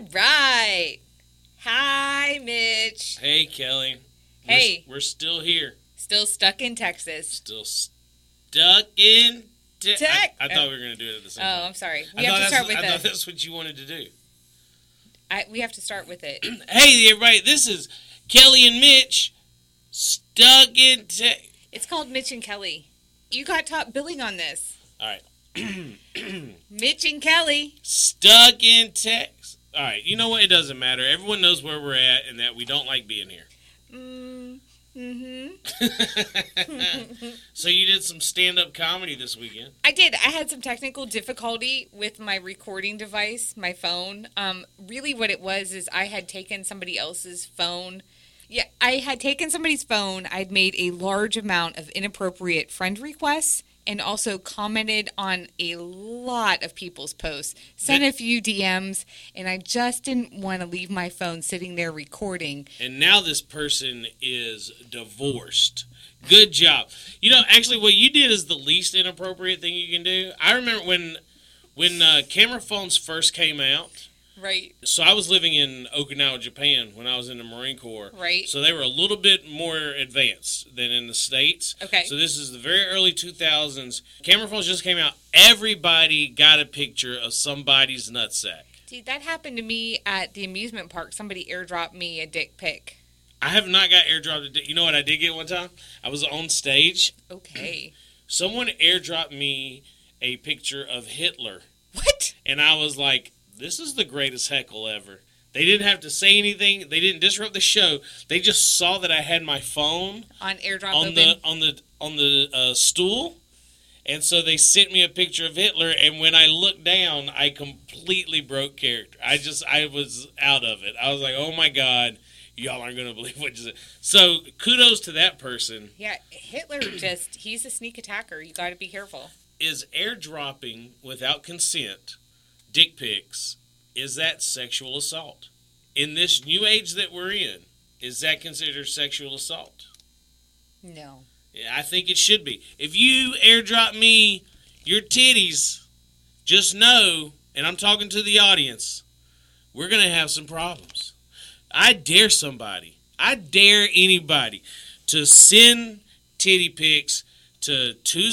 right. Hi, Mitch. Hey, Kelly. Hey. We're still here. Still stuck in Texas. Still stuck in I thought we were going to do it at the same time. Oh, I'm sorry. I thought that's what you wanted to do. We have to start with it. Hey, everybody. This is Kelly and Mitch stuck in Texas. It's called Mitch and Kelly. You got top billing on this. All right. Mitch and Kelly. Stuck in Texas. All right. You know what? It doesn't matter. Everyone knows where we're at and that we don't like being here. So you did some stand-up comedy this weekend. I did. I had some technical difficulty with my recording device, my phone. Really what it was is I had taken somebody else's phone. Yeah, I had taken somebody's phone. I'd made a large amount of inappropriate friend requests and also commented on a lot of people's posts. Sent a few DMs, and I just didn't want to leave my phone sitting there recording. And now this person is divorced. Good job. You know, actually, what you did is the least inappropriate thing you can do. I remember when camera phones first came out. Right. So I was living in Okinawa, Japan when I was in the Marine Corps. Right. So they were a little bit more advanced than in the States. Okay. So this is the very early 2000s. Camera phones just came out. Everybody got a picture of somebody's nutsack. Dude, that happened to me at the amusement park. Somebody airdropped me a dick pic. I have not got airdropped a dick. You know what I did get one time? I was on stage. Okay. Someone airdropped me a picture of Hitler. What? And I was like, this is the greatest heckle ever. They didn't have to say anything. They didn't disrupt the show. They just saw that I had my phone on airdrop on the stool, and so they sent me a picture of Hitler. And when I looked down, I completely broke character. I was out of it. I was like, oh my God, y'all aren't gonna believe what you said. So kudos to that person. Yeah, Hitler he's a sneak attacker. You got to be careful. Is airdropping without consent dick pics, is that sexual assault? In this new age that we're in, is that considered sexual assault? No. Yeah, I think it should be. If you airdrop me your titties, just know, and I'm talking to the audience, we're going to have some problems. I dare anybody to send titty pics to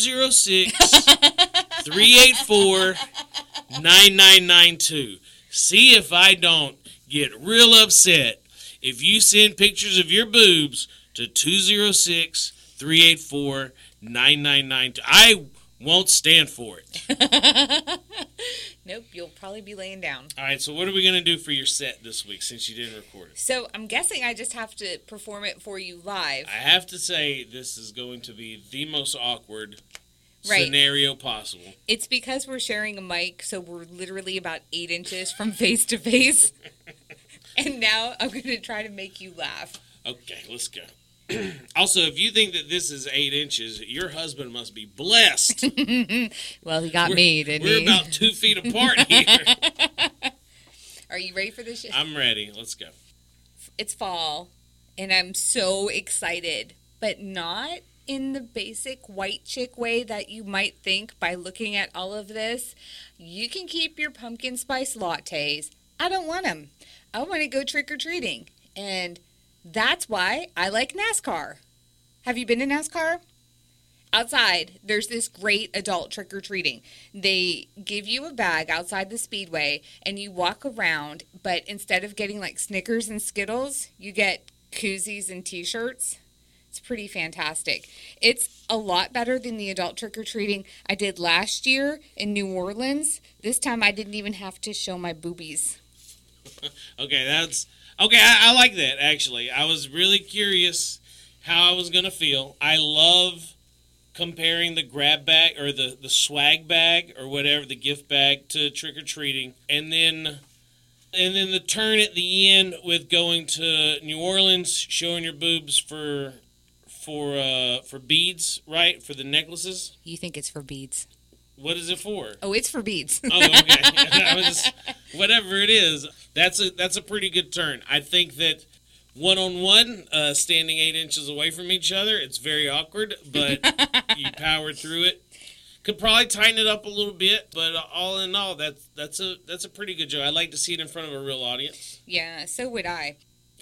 206-384-9992. See if I don't get real upset if you send pictures of your boobs to 206-384-9992. I won't stand for it. Nope, you'll probably be laying down. All right, so what are we going to do for your set this week since you didn't record it? So I'm guessing I just have to perform it for you live. I have to say this is going to be the most awkward scenario possible. It's because we're sharing a mic, so we're literally about 8 inches from face to face. And now I'm going to try to make you laugh. Okay, let's go. Also, if you think that this is 8 inches, your husband must be blessed. Well, he got me, didn't he? We're about 2 feet apart here. Are you ready for this? I'm ready. Let's go. It's fall, and I'm so excited, but not in the basic white chick way that you might think by looking at all of this. You can keep your pumpkin spice lattes. I don't want them. I want to go trick-or-treating, and that's why I like NASCAR. Have you been to NASCAR? Outside, there's this great adult trick-or-treating. They give you a bag outside the speedway, and you walk around, but instead of getting like Snickers and Skittles, you get koozies and T-shirts. It's pretty fantastic. It's a lot better than the adult trick-or-treating I did last year in New Orleans. This time I didn't even have to show my boobies. Okay, I like that, actually. I was really curious how I was going to feel. I love comparing the grab bag or the swag bag or whatever, the gift bag, to trick-or-treating. And then the turn at the end with going to New Orleans, showing your boobs for beads, right? For the necklaces. You think it's for beads. What is it for? Oh, it's for beads. Oh, okay. Whatever it is, that's a pretty good turn. I think that one-on-one, standing 8 inches away from each other, it's very awkward, but you powered through it. Could probably tighten it up a little bit, but all in all, that's a pretty good joke. I'd like to see it in front of a real audience. Yeah, so would I.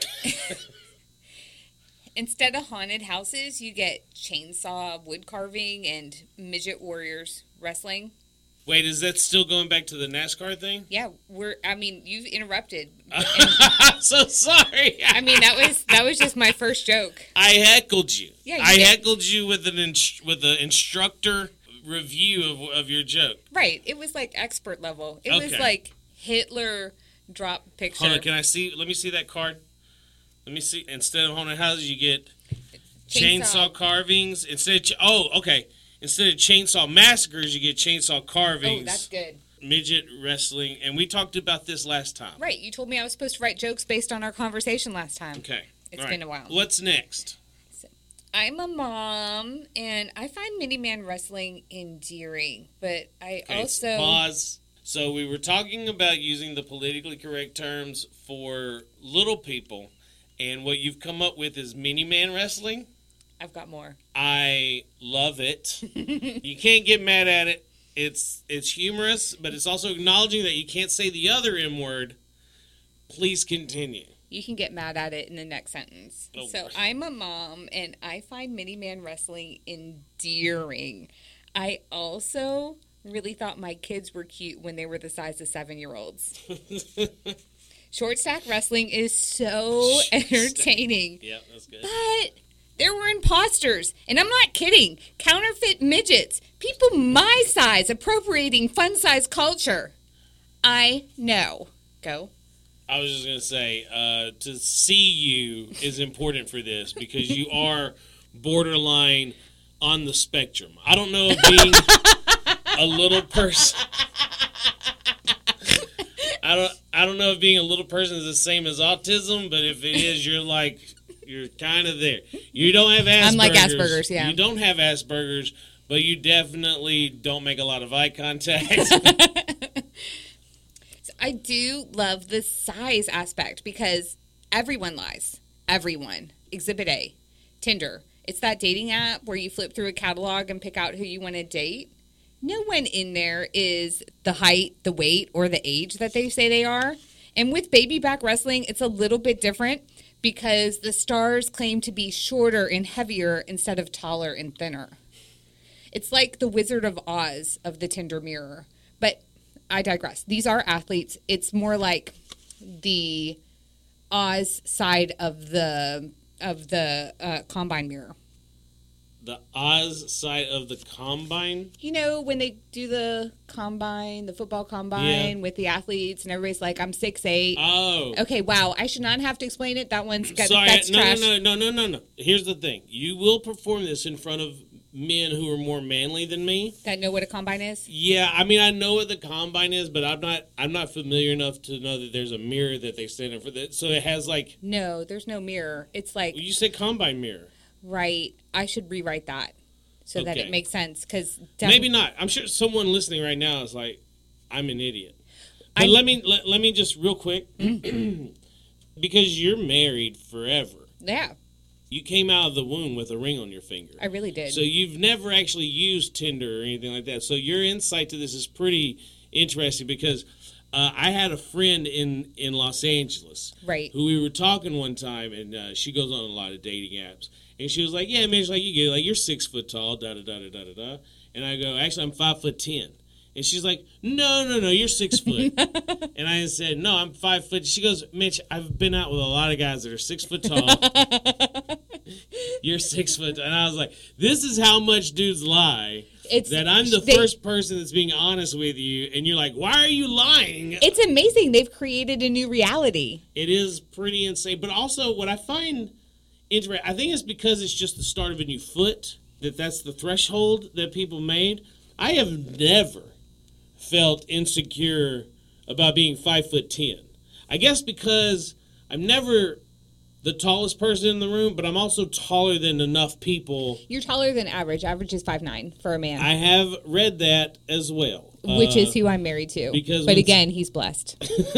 Instead of haunted houses, you get chainsaw wood carving and midget warriors wrestling. Wait, is that still going back to the NASCAR thing? Yeah, you've interrupted. I'm so sorry. I mean, that was just my first joke. I heckled you. Yeah, I heckled you with an instructor review of your joke. Right. It was like expert level. It was like Hitler drop picture. Hold on, let me see that card. Let me see. Instead of haunted houses, you get chainsaw carvings. Instead of chainsaw massacres, you get chainsaw carvings. Oh, that's good. Midget wrestling, and we talked about this last time. Right. You told me I was supposed to write jokes based on our conversation last time. Okay. It's been a while. What's next? I'm a mom, and I find Mini-Man wrestling endearing, but I also... Pause. So we were talking about using the politically correct terms for little people, and what you've come up with is Mini-Man wrestling. I've got more. I love it. You can't get mad at it. It's humorous, but it's also acknowledging that you can't say the other M word. Please continue. You can get mad at it in the next sentence. Oh. So I'm a mom, and I find Mini-Man wrestling endearing. I also really thought my kids were cute when they were the size of 7-year-olds. Short stack wrestling is so entertaining. Yeah, that's good. But there were imposters, and I'm not kidding. Counterfeit midgets. People my size appropriating fun size culture. I know. Go. I was just going to say, to see you is important for this because you are borderline on the spectrum. I don't know if being a little person... I don't know if being a little person is the same as autism, but if it is, you're kind of there. You don't have Asperger's. I'm like Asperger's, yeah. You don't have Asperger's, but you definitely don't make a lot of eye contact. So I do love the size aspect because everyone lies. Everyone. Exhibit A. Tinder. It's that dating app where you flip through a catalog and pick out who you want to date. No one in there is the height, the weight, or the age that they say they are. And with baby back wrestling, it's a little bit different because the stars claim to be shorter and heavier instead of taller and thinner. It's like the Wizard of Oz of the Tinder mirror. But I digress. These are athletes. It's more like the Oz side of the combine mirror. The Oz side of the combine? You know, when they do the combine, the football combine with the athletes, and everybody's like, I'm 6'8". Oh. Okay, wow. I should not have to explain it. That one's got, Sorry, that's trash. No. Here's the thing. You will perform this in front of men who are more manly than me. That know what a combine is? Yeah, I mean, I know what the combine is, but I'm not familiar enough to know that there's a mirror that they stand in for that. So it has like... No, there's no mirror. It's like... Well, you said combine mirror. Right. I should rewrite that so that it makes sense. Cause maybe not. I'm sure someone listening right now is like, I'm an idiot. But let me just real quick, because you're married forever. Yeah. You came out of the womb with a ring on your finger. I really did. So you've never actually used Tinder or anything like that. So your insight to this is pretty interesting because I had a friend in Los Angeles. Right. Who we were talking one time, and she goes on a lot of dating apps. And she was like, yeah, man, she's like, you get like, you're 6 foot tall, da-da-da-da-da-da. And I go, actually, I'm 5'10". And she's like, no, you're 6 foot. And I said, no, I'm 5 foot. She goes, Mitch, I've been out with a lot of guys that are 6 foot tall. You're 6 foot. And I was like, this is how much dudes lie. That I'm the first person that's being honest with you. And you're like, why are you lying? It's amazing. They've created a new reality. It is pretty insane. But also what I find interesting, I think it's because it's just the start of a new foot. That's the threshold that people made. I have never felt insecure about being 5'10". I guess because I'm never the tallest person in the room, but I'm also taller than enough people. You're taller than average. Average is 5'9" for a man. I have read that as well. Which is who I'm married to. But again, he's blessed.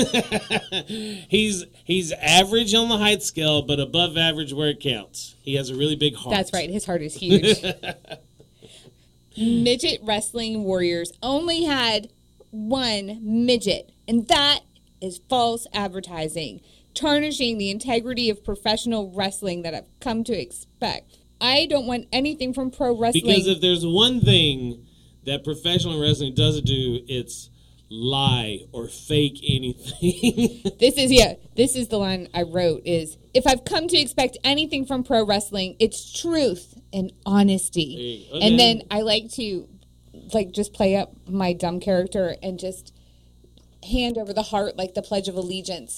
He's average on the height scale, but above average where it counts. He has a really big heart. That's right. His heart is huge. Midget Wrestling Warriors only had one midget, and that is false advertising, tarnishing the integrity of professional wrestling that I've come to expect. I don't want anything from pro wrestling. Because if there's one thing that professional wrestling doesn't do, it's lie or fake anything. This is the line I wrote is, if I've come to expect anything from pro wrestling, it's truth and honesty. Okay. And then I like to just play up my dumb character and just hand over the heart like the Pledge of Allegiance.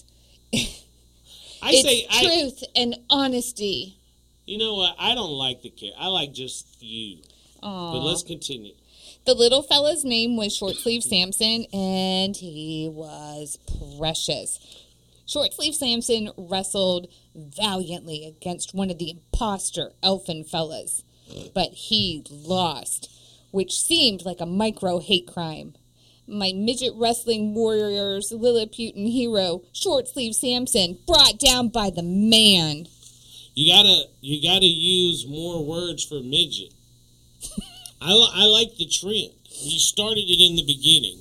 It's truth and honesty. You know what? I don't like the character. I like just you. Aww. But let's continue. The little fella's name was Short Sleeve Samson, and he was precious. Short Sleeve Samson wrestled valiantly against one of the imposter elfin fellas, but he lost, which seemed like a micro hate crime. My midget wrestling warriors, Lilliputian hero, Short Sleeve Samson, brought down by the man. You gotta use more words for midget. I like the trend. You started it in the beginning.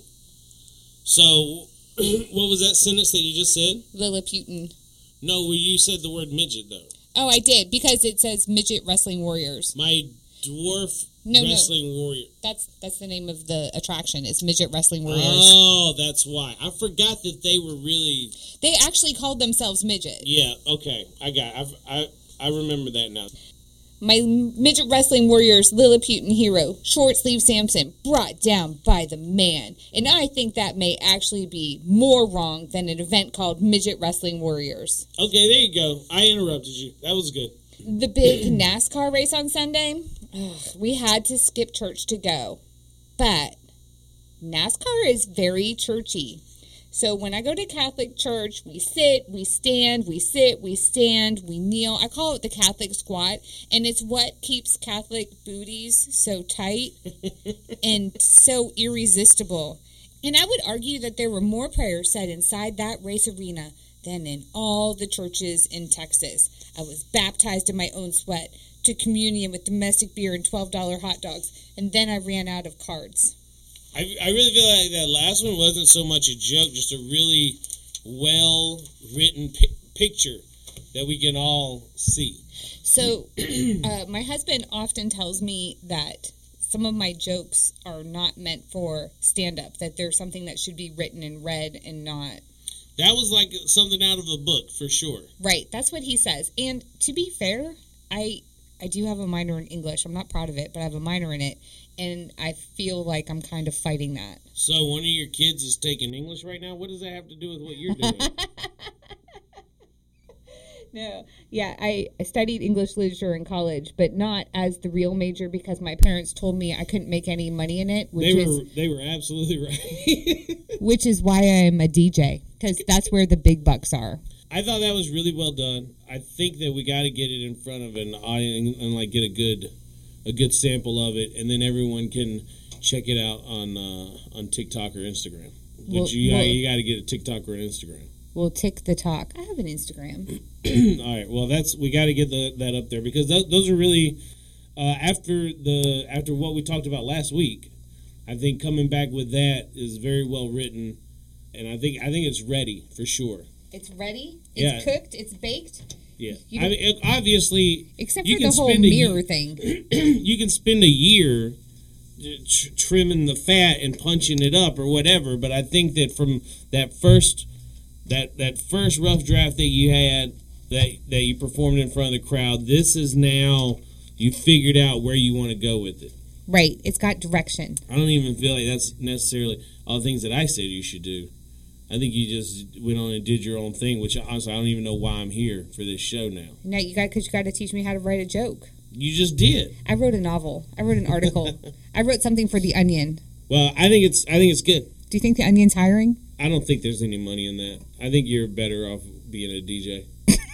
So, what was that sentence that you just said? Lilliputian. No, where you said the word midget, though. Oh, I did, because it says Midget Wrestling Warriors. My dwarf wrestling warrior. That's the name of the attraction. It's Midget Wrestling Warriors. Oh, that's why. I forgot that they were really... They actually called themselves midget. Yeah, okay. I remember that now. My Midget Wrestling Warriors, Lilliputian hero, Short Sleeve Samson, brought down by the man. And I think that may actually be more wrong than an event called Midget Wrestling Warriors. Okay, there you go. I interrupted you. That was good. The big NASCAR race on Sunday, we had to skip church to go. But NASCAR is very churchy. So when I go to Catholic church, we sit, we stand, we sit, we stand, we kneel. I call it the Catholic squat, and it's what keeps Catholic booties so tight and so irresistible. And I would argue that there were more prayers said inside that race arena than in all the churches in Texas. I was baptized in my own sweat, took communion with domestic beer and $12 hot dogs, and then I ran out of cards. I really feel like that last one wasn't so much a joke, just a really well-written picture that we can all see. So my husband often tells me that some of my jokes are not meant for stand-up, that they're something that should be written and read and not... That was like something out of a book, for sure. Right, that's what he says. And to be fair, I do have a minor in English. I'm not proud of it, but I have a minor in it. And I feel like I'm kind of fighting that. So one of your kids is taking English right now? What does that have to do with what you're doing? No. Yeah, I studied English literature in college, but not as the real major because my parents told me I couldn't make any money in it. They were absolutely right. Which is why I'm a DJ, because that's where the big bucks are. I thought that was really well done. I think that we got to get it in front of an audience and like get a good sample of it, and then everyone can check it out on TikTok or Instagram. But you got to get a TikTok or an Instagram. Well, tick the talk. I have an Instagram. All right. Well, we got to get that up there because those are really after what we talked about last week. I think coming back with that is very well written, and I think it's ready for sure. It's ready. It's cooked. It's baked. Yeah, I mean, obviously, except for the whole mirror thing. You can spend a year trimming the fat and punching it up or whatever, but I think that from that first rough draft that you had, that you performed in front of the crowd, this is now you figured out where you want to go with it. Right, it's got direction. I don't even feel like that's necessarily all the things that I said you should do. I think you just went on and did your own thing, which honestly I don't even know why I'm here for this show now. No, because you got to teach me how to write a joke. You just did. I wrote a novel. I wrote an article. I wrote something for The Onion. Well, I think it's good. Do you think The Onion's hiring? I don't think there's any money in that. I think you're better off being a DJ.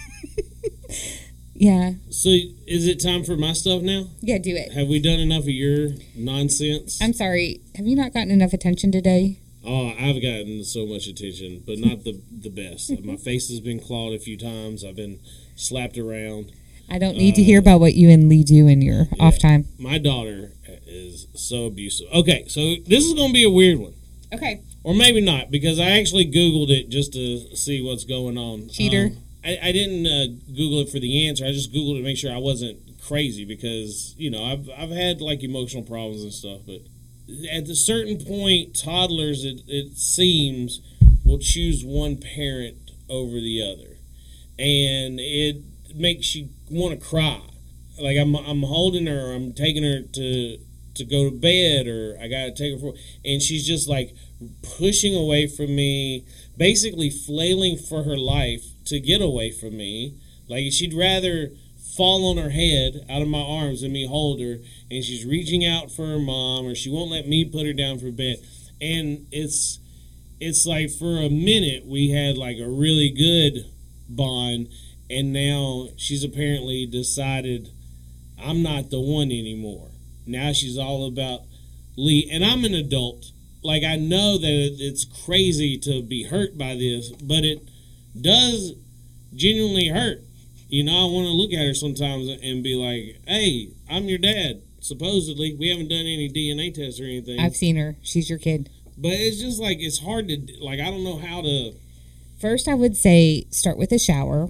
Yeah. So, is it time for my stuff now? Yeah, do it. Have we done enough of your nonsense? I'm sorry. Have you not gotten enough attention today? Oh, I've gotten so much attention, but not the best. My face has been clawed a few times. I've been slapped around. I don't need to hear about what you and Lee do in your off time. My daughter is so abusive. Okay, so this is going to be a weird one. Okay. Or maybe not, because I actually Googled it just to see what's going on. Cheater. I didn't Google it for the answer. I just Googled it to make sure I wasn't crazy because, I've had, like, emotional problems and stuff. But at a certain point, toddlers, it seems, will choose one parent over the other. And it makes you want to cry. Like, I'm holding her, I'm taking her to go to bed, or I gotta take her for, and she's just like pushing away from me, basically flailing for her life to get away from me. Like, she'd rather fall on her head out of my arms than me hold her, and she's reaching out for her mom, or she won't let me put her down for bed. And it's like, for a minute we had like a really good bond, and now she's apparently decided I'm not the one anymore. Now she's all about Lee, and I'm an adult. Like, I know that it's crazy to be hurt by this, but it does genuinely hurt. I want to look at her sometimes and be like, hey, I'm your dad, supposedly. We haven't done any DNA tests or anything. I've seen her. She's your kid. But it's just like, it's hard to, like, I don't know how to. First, I would say start with a shower.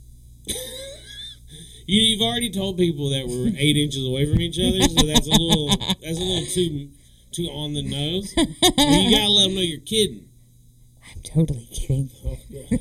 You've already told people that we're 8 inches away from each other, so that's a little too on the nose. But you gotta let them know you're kidding. I'm totally kidding. Oh,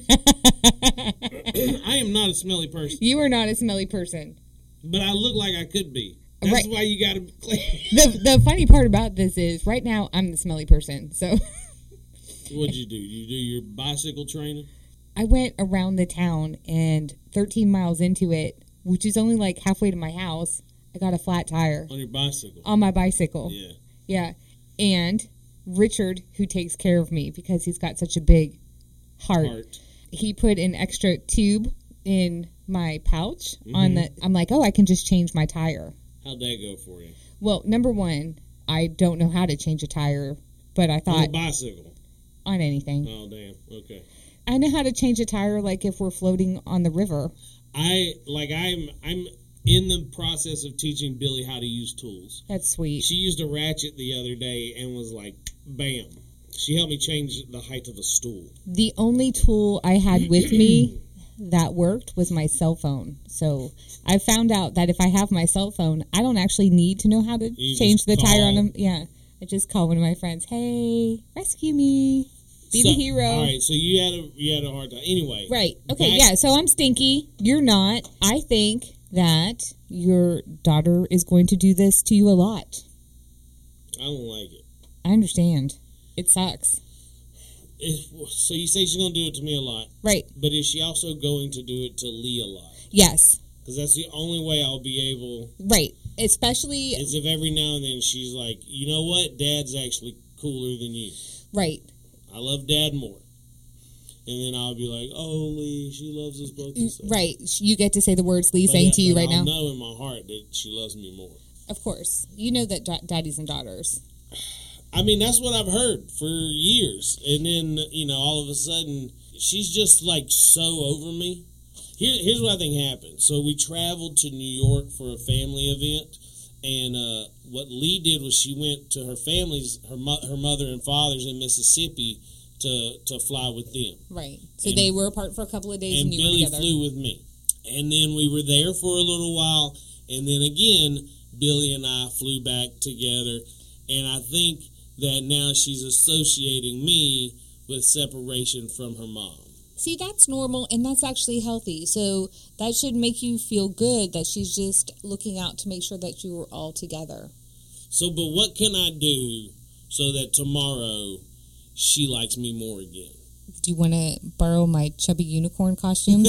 I am not a smelly person. You are not a smelly person. But I look like I could be. That's right. Why you gotta clean. The funny part about this is, right now, I'm the smelly person, so. What'd you do? You do your bicycle training? I went around the town, and 13 miles into it, which is only like halfway to my house, I got a flat tire. On your bicycle? On my bicycle. Yeah. Yeah. And Richard, who takes care of me because he's got such a big heart. He put an extra tube in my pouch on the. I'm like, I can just change my tire. How'd that go for you? Well, number one, I don't know how to change a tire, but I thought. On a bicycle? On anything. Oh, damn. Okay. I know how to change a tire, like if we're floating on the river. I'm in the process of teaching Billy how to use tools. That's sweet. She used a ratchet the other day and was like, bam. She helped me change the height of a stool. The only tool I had with me that worked was my cell phone. So I found out that if I have my cell phone, I don't actually need to know how to change the tire on them. Yeah. I just call one of my friends, hey, rescue me. Be the hero. All right, so you had a hard time. Anyway. Right. Okay, so I'm stinky. You're not. I think that your daughter is going to do this to you a lot. I don't like it. I understand. It sucks. So you say she's going to do it to me a lot. Right. But is she also going to do it to Lee a lot? Yes. Because that's the only way I'll be able... Right. Especially... is if every now and then she's like, you know what? Dad's actually cooler than you. Right. I love Dad more. And then I'll be like, oh, Lee, she loves us both the same. Right. You get to say the words Lee's saying to you right now. I know in my heart that she loves me more. Of course. You know that daddies and daughters. I mean, that's what I've heard for years. And then, all of a sudden, she's just, like, so over me. Here's what I think happened. So we traveled to New York for a family event. And what Lee did was she went to her family's, her mother and father's in Mississippi to fly with them. Right. So they were apart for a couple of days and you Billy were together. flew with me. And then we were there for a little while. And then again, Billy and I flew back together. And I think that now she's associating me with separation from her mom. See, that's normal, and that's actually healthy. So that should make you feel good that she's just looking out to make sure that you are all together. So, but what can I do so that tomorrow she likes me more again? Do you want to borrow my chubby unicorn costume?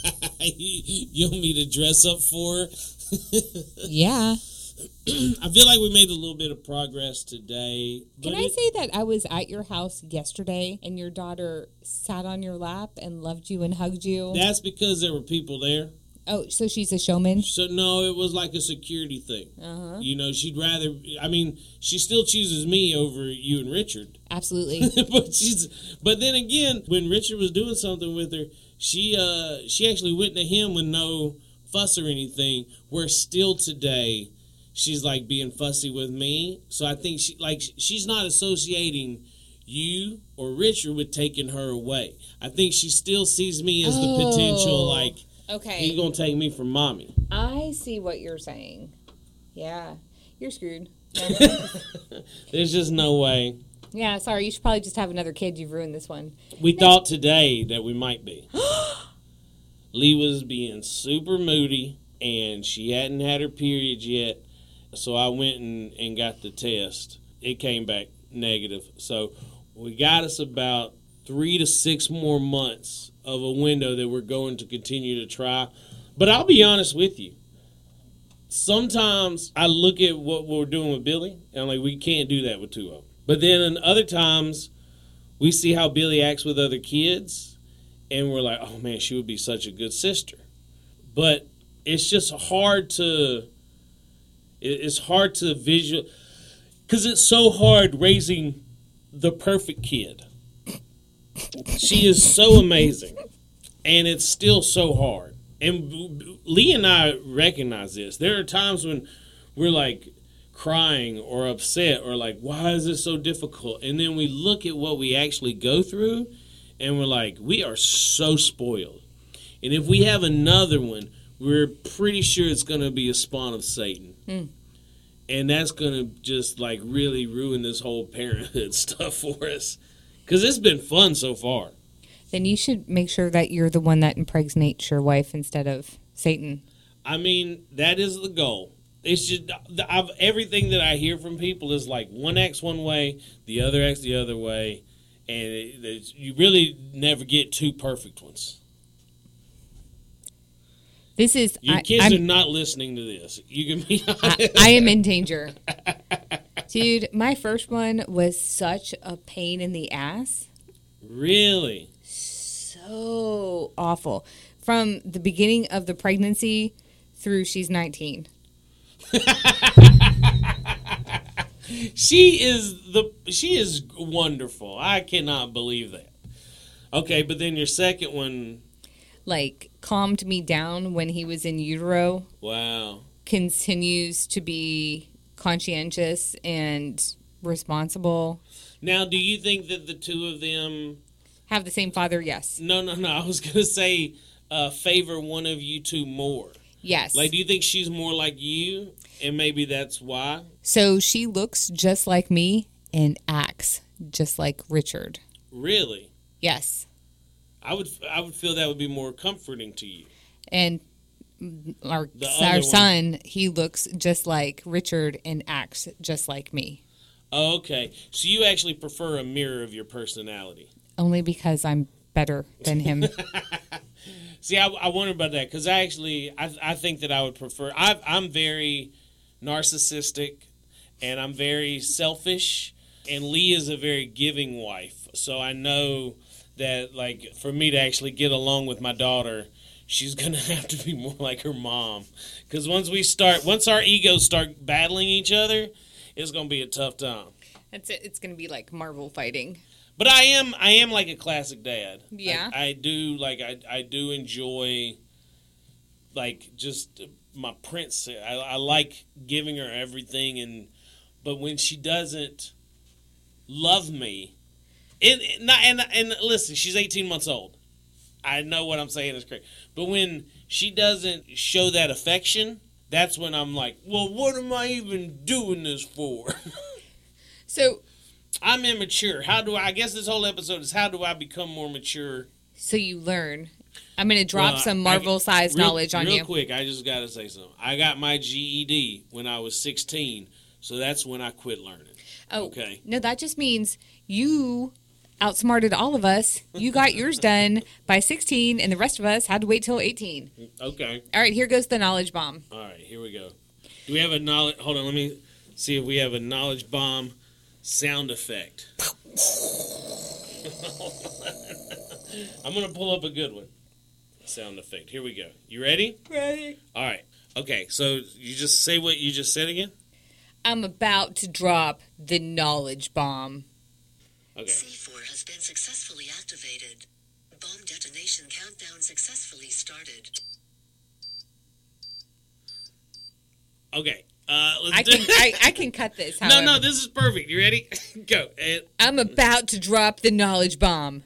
You want me to dress up for her? Yeah. I feel like we made a little bit of progress today. Can I say that I was at your house yesterday and your daughter sat on your lap and loved you and hugged you? That's because there were people there. Oh, so she's a showman? So no, it was like a security thing. Uh-huh. She'd rather, she still chooses me over you and Richard. Absolutely. But then again, when Richard was doing something with her, she actually went to him with no fuss or anything, where still today she's like being fussy with me. So I think she's not associating you or Richard with taking her away. I think she still sees me as the potential, like, okay, he's gonna take me from mommy. I see what you're saying. Yeah, you're screwed. There's just no way. Yeah, sorry. You should probably just have another kid. You've ruined this one. We thought today that we might be. Lee was being super moody, and she hadn't had her periods yet. So I went and got the test. It came back negative. So we got us about 3 to 6 more months of a window that we're going to continue to try. But I'll be honest with you. Sometimes I look at what we're doing with Billy, and I'm like, we can't do that with 2 of them. But then in other times, we see how Billy acts with other kids, and we're like, oh man, she would be such a good sister. But it's just hard to visual, because it's so hard raising the perfect kid. She is so amazing, and it's still so hard. And Lee and I recognize this. There are times when we're like crying or upset or like, why is this so difficult? And then we look at what we actually go through, and we're like, we are so spoiled. And if we have another one, we're pretty sure it's going to be a spawn of Satan. And that's going to just like really ruin this whole parenthood stuff for us. Because it's been fun so far. Then you should make sure that you're the one that impregnates your wife instead of Satan. I mean, that is the goal. It's just everything that I hear from people is like one acts one way, the other acts the other way, and you really never get 2 perfect ones. Your kids are not listening to this. You can be honest. I am in danger. Dude, my first one was such a pain in the ass. Really? So awful. From the beginning of the pregnancy through she's 19. She is wonderful. I cannot believe that. Okay, but then your second one, like, calmed me down when he was in utero. Wow. Continues to be conscientious and responsible. Now, do you think that the 2 of them have the same father? Yes. No. I was going to say favor one of you 2 more. Yes. Like, do you think she's more like you, and maybe that's why? So she looks just like me and acts just like Richard. Really? Yes. I would feel that would be more comforting to you. And our son, he looks just like Richard and acts just like me. Oh, okay. So you actually prefer a mirror of your personality. Only because I'm better than him. See, I wonder about that because I think that I would prefer. I'm very narcissistic, and I'm very selfish, and Lee is a very giving wife. So I know that, like, for me to actually get along with my daughter, she's going to have to be more like her mom. Because once our egos start battling each other, it's going to be a tough time. That's it. It's going to be like Marvel fighting. But I am like a classic dad. Yeah. I do enjoy, like, just my princess. I like giving her everything, but when she doesn't love me, and listen, she's 18 months old. I know what I'm saying is correct. But when she doesn't show that affection, that's when I'm like, well, what am I even doing this for? So I'm immature. I guess this whole episode is how do I become more mature? So you learn. I'm going to drop some Marvel-sized knowledge on you. Real quick, I just got to say something. I got my GED when I was 16, so that's when I quit learning. Oh, okay. No, that just means you outsmarted all of us. You got yours done by 16, and the rest of us had to wait till 18. Okay. All right, here goes the knowledge bomb. All right, here we go. Do we have a knowledge? Hold on, let me see if we have a knowledge bomb sound effect. I'm going to pull up a good one. Sound effect. Here we go. You ready? Ready. All right. Okay, so you just say what you just said again? I'm about to drop the knowledge bomb. Okay. C4 has been successfully activated. Bomb detonation countdown successfully started. Okay. Let's do I can cut this. No, However. no, this is perfect. You ready? Go. I'm about to drop the knowledge bomb.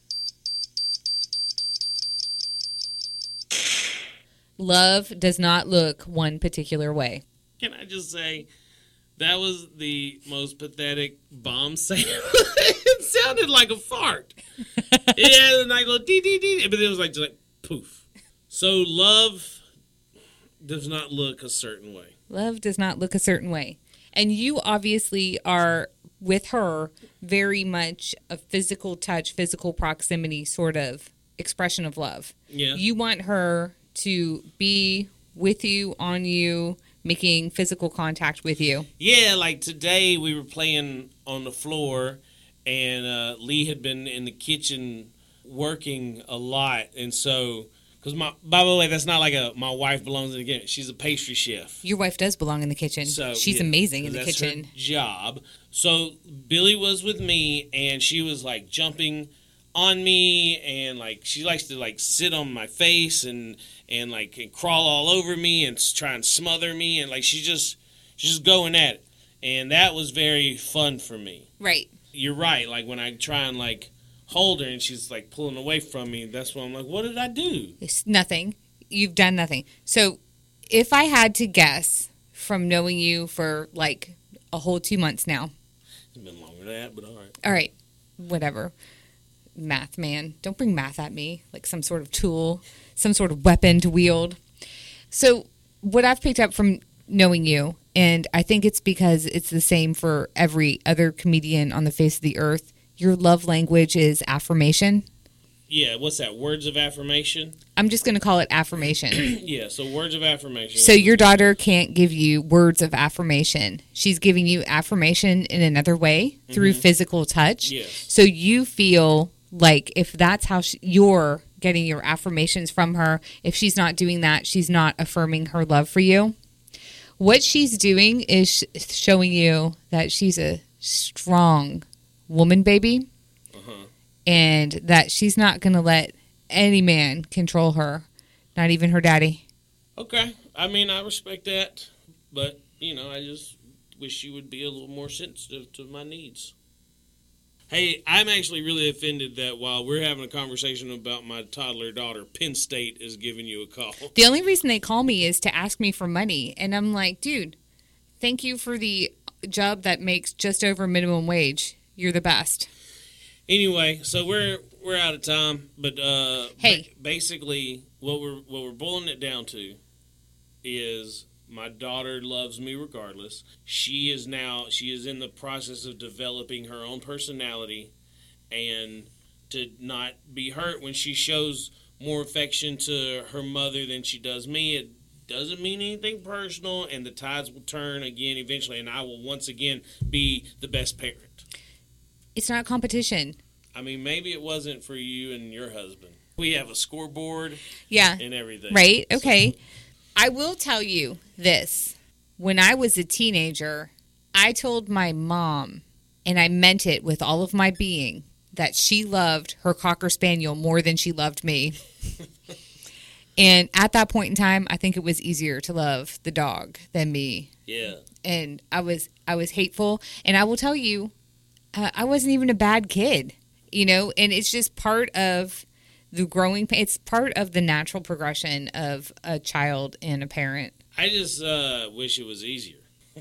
Love does not look one particular way. Can I just say, that was the most pathetic bomb sound. It sounded like a fart. It had a nice little dee dee dee, but it was like just like poof. So love does not look a certain way. Love does not look a certain way. And you obviously are, with her, very much a physical touch, physical proximity sort of expression of love. Yeah. You want her to be with you, on you, making physical contact with you. Yeah, like today we were playing on the floor, and Lee had been in the kitchen working a lot, and so because by the way, that's not like my wife belongs in the kitchen. She's a pastry chef. Your wife does belong in the kitchen. So she's yeah, amazing in the that's kitchen. Her job. So Billy was with me, and she was like jumping on me, and like she likes to like sit on my face and like and crawl all over me and try and smother me, and like she's just going at it, and that was very fun for me. Right. You're right. Like when I try and like hold her and she's like pulling away from me, that's when I'm like, what did I do? It's nothing. You've done nothing. So if I had to guess from knowing you for like a whole 2 months now. It's been longer than that, but all right. All right. Whatever. Math man. Don't bring math at me like some sort of tool, some sort of weapon to wield. So what I've picked up from knowing you, and I think it's because it's the same for every other comedian on the face of the earth, your love language is affirmation. Yeah, what's that? Words of affirmation? I'm just going to call it affirmation. Yeah, so words of affirmation. So your daughter can't give you words of affirmation. She's giving you affirmation in another way through physical touch. Yes. So you feel like if that's how you're getting your affirmations from her, if she's not doing that, she's not affirming her love for you. What she's doing is showing you that she's a strong woman, baby, and that she's not going to let any man control her, not even her daddy. Okay. I mean, I respect that, but, I just wish you would be a little more sensitive to my needs. Hey, I'm actually really offended that while we're having a conversation about my toddler daughter, Penn State is giving you a call. The only reason they call me is to ask me for money, and I'm like, dude, thank you for the job that makes just over minimum wage. You're the best. Anyway, so we're out of time, but Hey. basically what we're boiling it down to is my daughter loves me regardless. She is in the process of developing her own personality, and to not be hurt when she shows more affection to her mother than she does me. It doesn't mean anything personal, and the tides will turn again eventually, and I will once again be the best parent. It's not competition. I mean, maybe it wasn't for you and your husband. We have a scoreboard Yeah. and everything. Right? Okay. I will tell you this. When I was a teenager, I told my mom, and I meant it with all of my being, that she loved her Cocker Spaniel more than she loved me. And at that point in time, I think it was easier to love the dog than me. Yeah. And I was hateful. And I will tell you, I wasn't even a bad kid, and it's just part of the growing, it's part of the natural progression of a child and a parent. I just wish it was easier.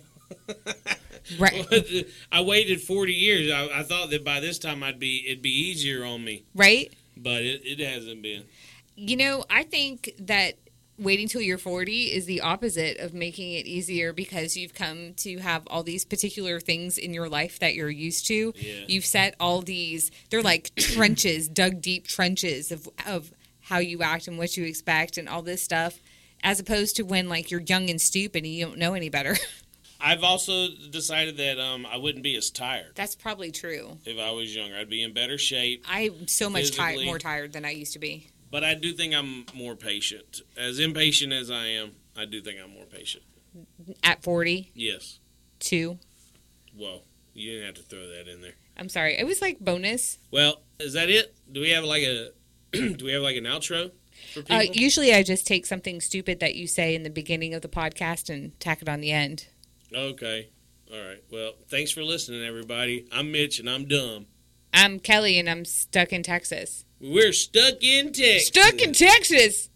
Right. I waited 40 years. I thought that by this time it'd be easier on me. Right? But it hasn't been. I think that waiting till you're 40 is the opposite of making it easier, because you've come to have all these particular things in your life that you're used to. Yeah. You've set all these, they're like trenches, dug deep trenches of how you act and what you expect and all this stuff, as opposed to when like you're young and stupid and you don't know any better. I've also decided that I wouldn't be as tired. That's probably true. If I was younger, I'd be in better shape. I'm so much physically. more tired than I used to be. But I do think I'm more patient. As impatient as I am, I do think I'm more patient. At 40? Yes. 2? Whoa. You didn't have to throw that in there. I'm sorry. It was like bonus. Well, is that it? Do we have like an outro? for people? Usually I just take something stupid that you say in the beginning of the podcast and tack it on the end. Okay. All right. Well, thanks for listening, everybody. I'm Mitch, and I'm dumb. I'm Kelly, and I'm stuck in Texas. We're stuck in Texas. Stuck in Texas!